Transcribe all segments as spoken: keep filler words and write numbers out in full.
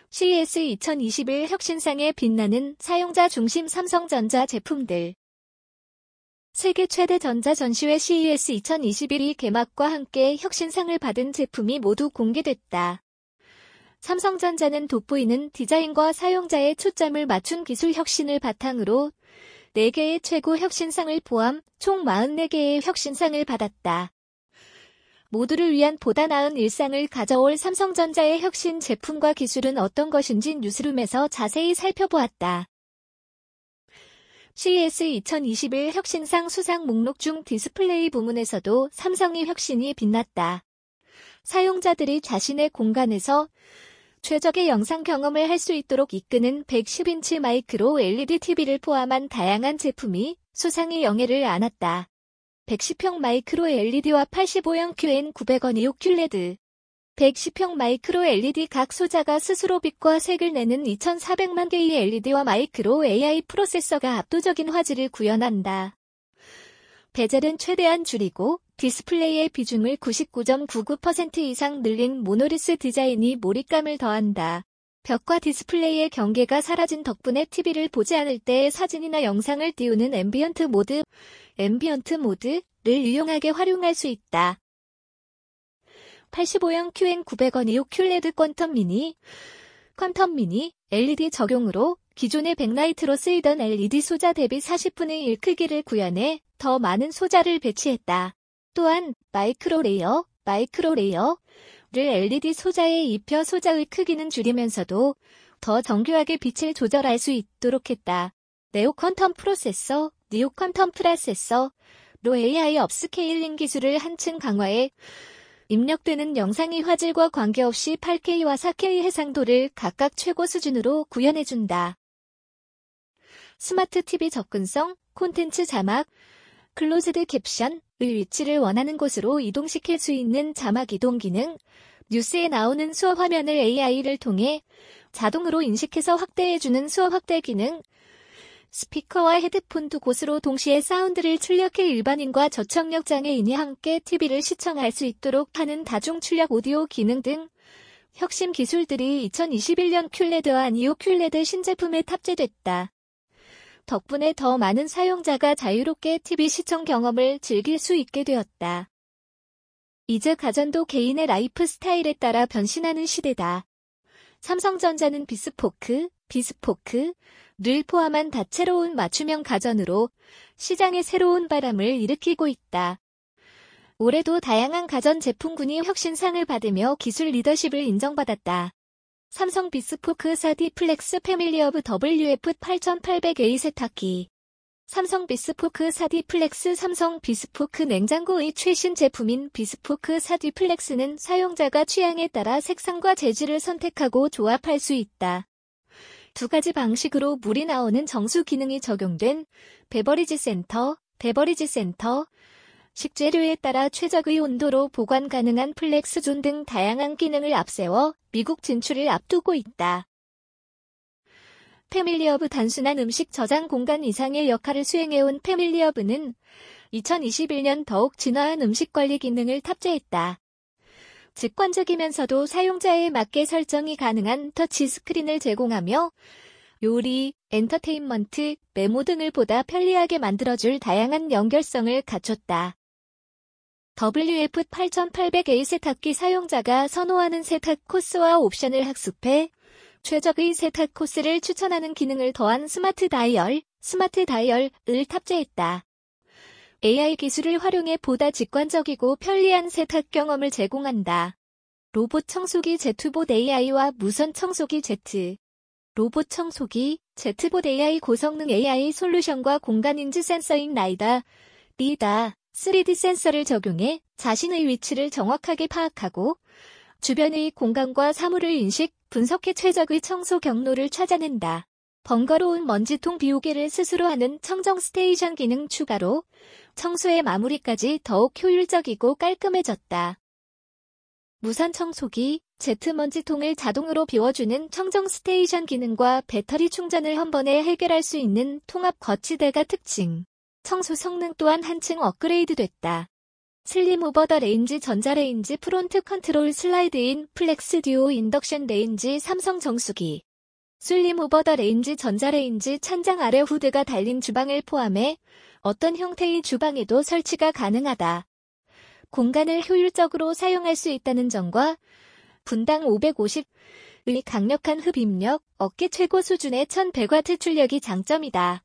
씨이에스 이천이십일 혁신상에 빛나는 사용자 중심 삼성전자 제품들. 세계 최대 전자 전시회 씨이에스 이천이십일이 개막과 함께 혁신상을 받은 제품이 모두 공개됐다. 삼성전자는 돋보이는 디자인과 사용자의 초점을 맞춘 기술 혁신을 바탕으로 네 개의 최고 혁신상을 포함 총 사십사 개의 혁신상을 받았다. 모두를 위한 보다 나은 일상을 가져올 삼성전자의 혁신 제품과 기술은 어떤 것인지 뉴스룸에서 자세히 살펴보았다. 씨이에스 이천이십일 혁신상 수상 목록 중 디스플레이 부문에서도 삼성의 혁신이 빛났다. 사용자들이 자신의 공간에서 최적의 영상 경험을 할 수 있도록 이끄는 백십 인치 마이크로 엘이디 티비를 포함한 다양한 제품이 수상의 영예를 안았다. 백십 형 마이크로 엘이디와 팔십오 형 큐엔 구백 원 이오 큐레드, 백십 형 마이크로 엘이디 각 소자가 스스로 빛과 색을 내는 이천사백만 개의 엘이디와 마이크로 에이아이 프로세서가 압도적인 화질을 구현한다. 베젤은 최대한 줄이고 디스플레이의 비중을 구십구 점 구구 퍼센트 이상 늘린 모노리스 디자인이 몰입감을 더한다. 벽과 디스플레이의 경계가 사라진 덕분에 티비를 보지 않을 때 사진이나 영상을 띄우는 앰비언트 모드, 앰비언트 모드를 유용하게 활용할 수 있다. 팔십오 형 큐엔 구백 원 이오 큐레드 퀀텀 미니, 퀀텀 미니 엘이디 적용으로 기존의 백라이트로 쓰이던 엘이디 소자 대비 사십분의 일 크기를 구현해 더 많은 소자를 배치했다. 또한 마이크로 레이어, 마이크로 레이어를 엘이디 소자에 입혀 소자의 크기는 줄이면서도 더 정교하게 빛을 조절할 수 있도록 했다. 네오 퀀텀 프로세서, 니오 퀀텀 프로세서로 에이아이 업스케일링 기술을 한층 강화해 입력되는 영상의 화질과 관계없이 팔케이와 사케이 해상도를 각각 최고 수준으로 구현해준다. 스마트 티비 접근성, 콘텐츠 자막, 클로즈드 캡션의 위치를 원하는 곳으로 이동시킬 수 있는 자막 이동 기능, 뉴스에 나오는 수어 화면을 에이아이를 통해 자동으로 인식해서 확대해주는 수어 확대 기능, 스피커와 헤드폰 두 곳으로 동시에 사운드를 출력해 일반인과 저청력 장애인이 함께 티비를 시청할 수 있도록 하는 다중 출력 오디오 기능 등 혁신 기술들이 이천이십일 년 큐레드와 니오 큐레드 신제품에 탑재됐다. 덕분에 더 많은 사용자가 자유롭게 티비 시청 경험을 즐길 수 있게 되었다. 이제 가전도 개인의 라이프 스타일에 따라 변신하는 시대다. 삼성전자는 비스포크, 비스포크를 포함한 다채로운 맞춤형 가전으로 시장에 새로운 바람을 일으키고 있다. 올해도 다양한 가전 제품군이 혁신상을 받으며 기술 리더십을 인정받았다. 삼성 비스포크 사 디 플렉스 패밀리 오브 더블유에프 팔천팔백 에이 세탁기, 삼성 비스포크 사 디 플렉스 삼성 비스포크 냉장고의 최신 제품인 비스포크 사 디 플렉스는 사용자가 취향에 따라 색상과 재질을 선택하고 조합할 수 있다. 두 가지 방식으로 물이 나오는 정수 기능이 적용된 베버리지 센터, 베버리지 센터, 식재료에 따라 최적의 온도로 보관 가능한 플렉스존 등 다양한 기능을 앞세워 미국 진출을 앞두고 있다. 패밀리허브 단순한 음식 저장 공간 이상의 역할을 수행해온 패밀리허브는 이천이십일 년 더욱 진화한 음식 관리 기능을 탑재했다. 직관적이면서도 사용자에 맞게 설정이 가능한 터치 스크린을 제공하며 요리, 엔터테인먼트, 메모 등을 보다 편리하게 만들어줄 다양한 연결성을 갖췄다. 더블유에프 팔천팔백 에이 세탁기 사용자가 선호하는 세탁 코스와 옵션을 학습해 최적의 세탁 코스를 추천하는 기능을 더한 스마트 다이얼, 스마트 다이얼을 탑재했다. 에이아이 기술을 활용해 보다 직관적이고 편리한 세탁 경험을 제공한다. 로봇 청소기 제트봇 에이아이와 무선 청소기 Z, 로봇 청소기 제트봇 에이아이 고성능 에이아이 솔루션과 공간인지 센서인 라이다, 리다, 쓰리디 센서를 적용해 자신의 위치를 정확하게 파악하고 주변의 공간과 사물을 인식, 분석해 최적의 청소 경로를 찾아낸다. 번거로운 먼지통 비우개를 스스로 하는 청정 스테이션 기능 추가로 청소의 마무리까지 더욱 효율적이고 깔끔해졌다. 무선 청소기, Z 먼지통을 자동으로 비워주는 청정 스테이션 기능과 배터리 충전을 한 번에 해결할 수 있는 통합 거치대가 특징. 청소 성능 또한 한층 업그레이드 됐다. 슬림 오버 더 레인지 전자레인지 프론트 컨트롤 슬라이드인 플렉스 듀오 인덕션 레인지 삼성 정수기. 슬림 오버 더 레인지 전자레인지 찬장 아래 후드가 달린 주방을 포함해 어떤 형태의 주방에도 설치가 가능하다. 공간을 효율적으로 사용할 수 있다는 점과 분당 오백오십의 강력한 흡입력, 업계 최고 수준의 천백 와트 출력이 장점이다.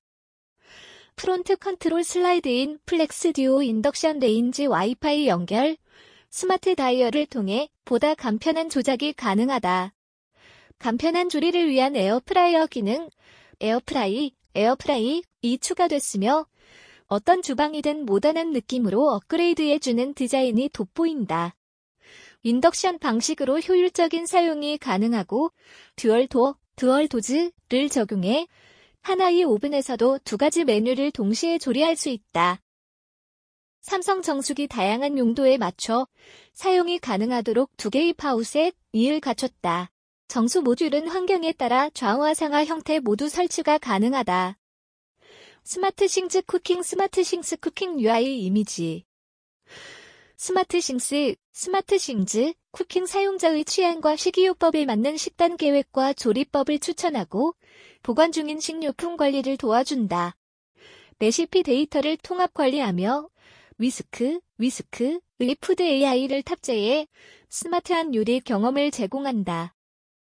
프론트 컨트롤 슬라이드인 플렉스 듀오 인덕션 레인지 와이파이 연결, 스마트 다이얼을 통해 보다 간편한 조작이 가능하다. 간편한 조리를 위한 에어프라이어 기능, 에어프라이, 에어프라이이 추가됐으며 어떤 주방이든 모던한 느낌으로 업그레이드해주는 디자인이 돋보인다. 인덕션 방식으로 효율적인 사용이 가능하고 듀얼 도어, 듀얼 도즈를 적용해 하나의 오븐에서도 두 가지 메뉴를 동시에 조리할 수 있다. 삼성 정수기 다양한 용도에 맞춰 사용이 가능하도록 두 개의 파우셋을 갖췄다. 정수 모듈은 환경에 따라 좌우와 상하 형태 모두 설치가 가능하다. 스마트 싱스 쿠킹 스마트 싱스 쿠킹 유아이 이미지. 스마트 싱스, 스마트 싱스 쿠킹 사용자의 취향과 식이요법에 맞는 식단 계획과 조리법을 추천하고 보관 중인 식료품 관리를 도와준다. 레시피 데이터를 통합 관리하며 위스크, 위스크의 푸드 에이아이를 탑재해 스마트한 요리 경험을 제공한다.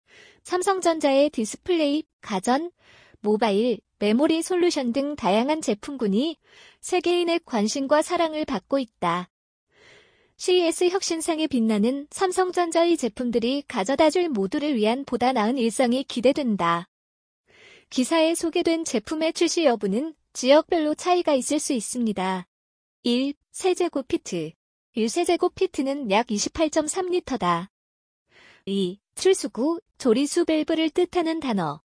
삼성전자의 디스플레이, 가전, 모바일, 메모리 솔루션 등 다양한 제품군이 세계인의 관심과 사랑을 받고 있다. 씨이에스 혁신상에 빛나는 삼성전자의 제품들이 가져다줄 모두를 위한 보다 나은 일상이 기대된다. 기사에 소개된 제품의 출시 여부는 지역별로 차이가 있을 수 있습니다. 일. 세제곱피트. 일 세제곱피트는 약 이십팔 점 삼 리터다. 이. 출수구, 조리수 밸브를 뜻하는 단어.